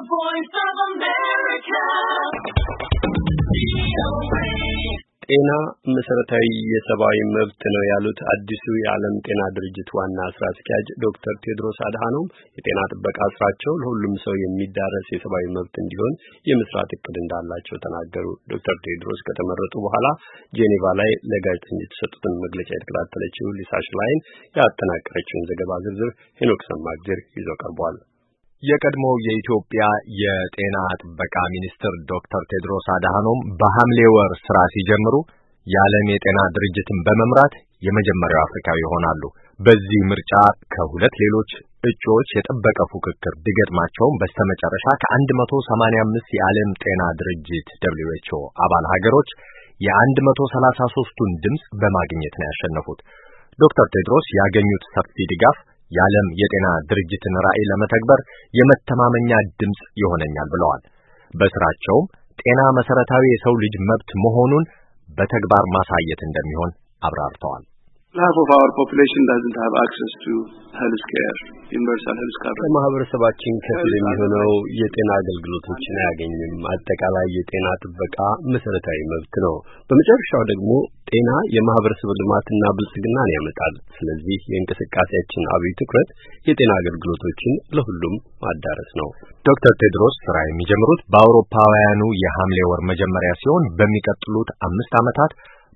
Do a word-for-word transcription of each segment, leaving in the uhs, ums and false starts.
voice of America. ጤና መሰረታዊ የሰብአዊ መብት ነው ያሉት አዲሱ የዓለም ጤና ድርጅት ዋና ስራ አስኪያጅ ዶክተር ቴድሮስ አድሃኖም የጤና ጥበቃ ስራቸው ለሁሉም ሰው የሚዳረስ የሰብአዊ መብት እንዲሆን የመስራት እቅድ እንዳላቸው ተናገሩ። ዶክተር ቴድሮስ ከተመረጡ በኋላ ጄኔቫ ላይ ለጋዜጠኞች የሰጡትን መግለጫ የተከታተለችው ሊሳ ሽላይን ያጠናቀረችውን ዘገባ ዝርዝር ሄኖክ ሰማግዜር ይዞ ቀርቧል። የቀድሞው የኢትዮጵያ የጤና ጥበቃ ሚኒስትር ዶክተር ቴድሮስ አድሃኖም በሐምሌ ወር ስራ ሲጀምሩ የዓለም የጤና ድርጅትን በመምራት የመጀመሪያው አፍሪካዊ ይሆናሉ። በዚህ ምርጫ ከሁለት ሌሎች እጩዎች የጠበቀ ፉክክር ቢገጥማቸውም በስተመጨረሻ ከአንድ መቶ ሰማንያ አምስት የዓለም ጤና ድርጅት ደብሊው ኤች ኦ አባል ሀገሮች የአንድ መቶ ሰላሳ ሦስቱን ድምፅ በማግኘት ነው ያሸነፉት። ዶክተር ቴድሮስ ያገኙት ሰፊ ድጋፍ የዓለም የጤና ድርጅትን ራዕይ ለመተግበር የመተማመኛ ድምጽ ይሆነኛል ብለዋል። በስራቸውም ጤና መሰረታዊ የሰው ልጅ መብት መሆኑን በተግባር ማሳየት እንደሚሆን አብራርተዋል። Half of our population doesn't have access to health care, universal health coverage. ማህበረሰባችን ከፊል የሚሆነው የጤና አገልግሎቶችን አያገኝም። አጠቃላይ የጤና ጥበቃ መሰረታዊ መብት ነው። በመጨረሻው ደግሞ ጤና የማህበረሰብ ልማትና ብልጽግናን ያመጣል። ስለዚህ የእንቅስቃሴያችን አብይ ትኩረት የጤና አገልግሎቶችን ለሁሉም ማዳረስ ነው። ዶክተር ቴድሮስ ስራ የሚጀምሩት በአውሮፓውያኑ የሐምሌ ወር መጀመሪያ ሲሆን በሚቀጥሉት አምስት ዓመታት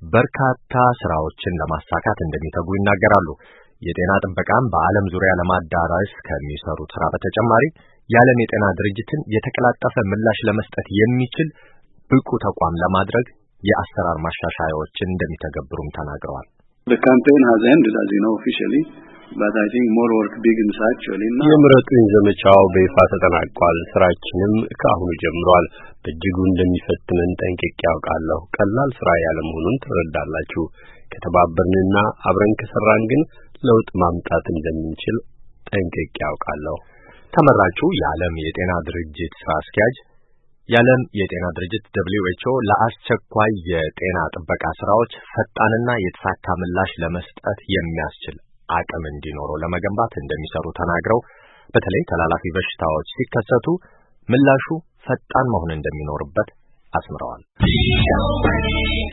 በርካታ ስራዎችን ለማሳካት እንደሚተጉ ይናገራሉ። የጤና ጥበቃን በዓለም ዙሪያ ለማዳረስ ከሚሰሩት ስራ በተጨማሪ የዓለም የጤና ድርጅትን የተቀላጠፈ ምላሽ ለመስጠት የሚችል ብቁ ተቋም ለማድረግ የአሰራር ማሻሻያዎችን እንደሚተገብሩም ተናግረዋል። The campaign has ended, as you know, officially, but I think more work begins actually now. የምረጡኝ ዘመቻው በይፋ ተጠናቋል። ስራችንም ከአሁኑ ጀምሯል። በእጅጉ እንደሚፈትነን ጠንቅቄ ያውቃለሁ። ቀላል ስራ ያለ መሆኑን ትረዳላችሁ። ከተባበርንና አብረን ከሰራን ግን ለውጥ ማምጣት እንደምንችል ጠንቅቄ ያውቃለሁ። ተመራጩ የዓለም የጤና ድርጅት ስራ አስኪያጅ የዓለም የጤና ድርጅት ደብሊው ኤች ኦ ለአስቸኳይ የጤና ጥበቃ ስራዎች ፈጣንና የተሳካ ምላሽ ለመስጠት የሚያስችል አቅም እንዲኖረው ለመገንባት እንደሚሰሩ ተናግረው በተለይ ተላላፊ በሽታዎች ሲከሰቱ ምላሹ ፈጣን መሆን እንደሚኖርበት አስምረዋል።